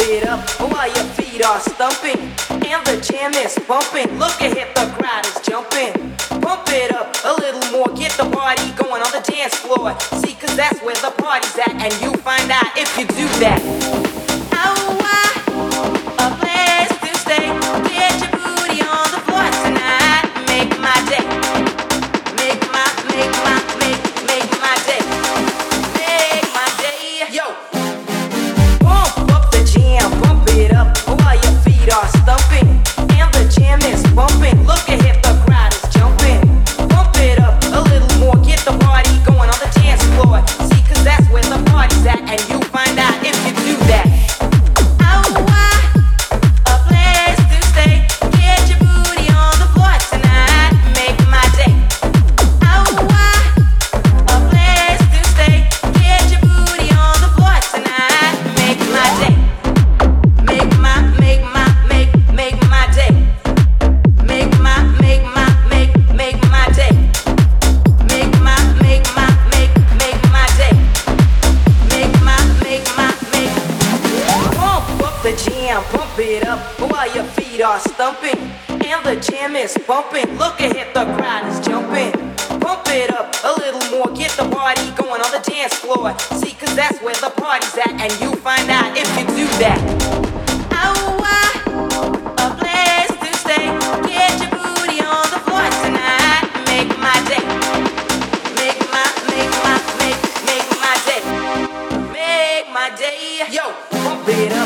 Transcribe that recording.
it up while your feet are stumping and the jam is bumping. Look ahead, the crowd is jumping. Pump it up a little more, get the party going on the dance floor. See, cause that's where the party's at, and you find out if you do that. A place to stay. Get your booty on the floor tonight. Make my day. Make my day. Make my day. Yo. Pump up the jam, pump it up while your feet are stumping and the jam is bumping. Look ahead, the crowd is jumping. Pump it up a little more, get the party going on the dance floor. See, cause that's where the party's at, and you find out if you do that. A place to stay. Get your booty on the floor tonight. Make my day. A place to stay. Get your booty on the floor tonight. Make my day. Make my day. Make my day. Make my day. Pump up the jam, pump it up while your feet are stumping and the jam is bumping. Look ahead, the crowd is jumping. Pump it up a little more, get the party going on the dance floor. See, cause that's where the party's at, and you find out if you do that. A place to stay. Get your booty on the floor tonight. Make my day. Make my day. Make my day. Yo, pump it up.